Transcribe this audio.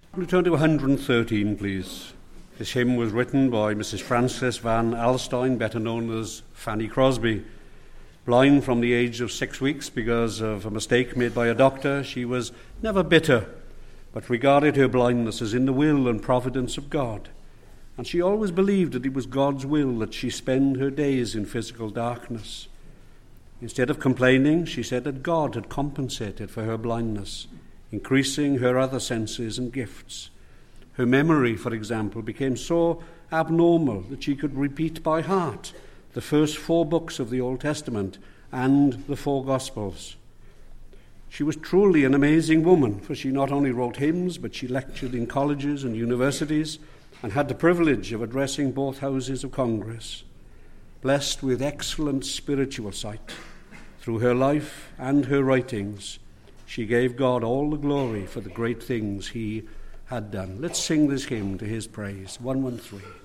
We turn to 113, please. This hymn was written by Mrs. Frances Van Alstyne, better known as Fanny Crosby. Blind from the age of 6 weeks because of a mistake made by a doctor, she was never bitter, but regarded her blindness as in the will and providence of God. And she always believed that it was God's will that she spend her days in physical darkness. Instead of complaining, she said that God had compensated for her blindness, increasing her other senses and gifts. Her memory, for example, became so abnormal that she could repeat by heart the first 4 books of the Old Testament and the 4 Gospels. She was truly an amazing woman, for she not only wrote hymns, but she lectured in colleges and universities and had the privilege of addressing both houses of Congress. Blessed with excellent spiritual sight, through her life and her writings, she gave God all the glory for the great things he had done. Let's sing this hymn to his praise. 113.